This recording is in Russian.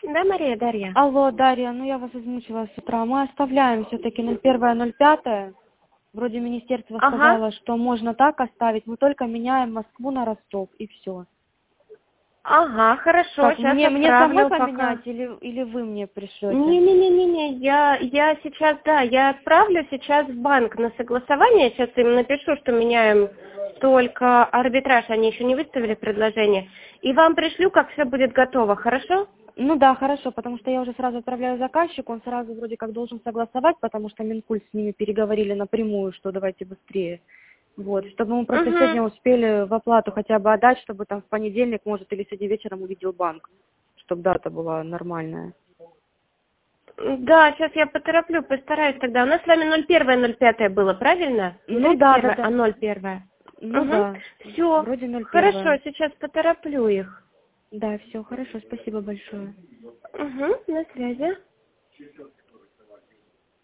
Да, Мария, Дарья. Алло, Дарья, ну я вас измучила с утра. Мы оставляем все-таки 01.05. Вроде министерство Ага. сказало, что можно так оставить. Мы только меняем Москву на Ростов и все. Ага, хорошо, Как, сейчас мне самой отправлю поменять пока. или вы мне пришлете? Не-не-не-не, я сейчас, да, я отправлю сейчас в банк на согласование, сейчас им напишу, что меняем только арбитраж, они еще не выставили предложение, и вам пришлю, как все будет готово, хорошо? Ну да, хорошо, потому что я уже сразу отправляю заказчику, он сразу вроде как должен согласовать, потому что Минкульт с ними переговорили напрямую, что давайте быстрее. Вот, чтобы мы просто Угу. сегодня успели в оплату хотя бы отдать, чтобы там в понедельник, может, или сегодня вечером увидел банк, чтобы дата была нормальная. Да, сейчас я потороплю, постараюсь тогда. У нас с вами 01.05 было, правильно? Не Ну 31, да. а 01. Ну Угу. да, Все, вроде хорошо, 01. сейчас потороплю их. Да, все, хорошо, спасибо большое. Угу, на связи.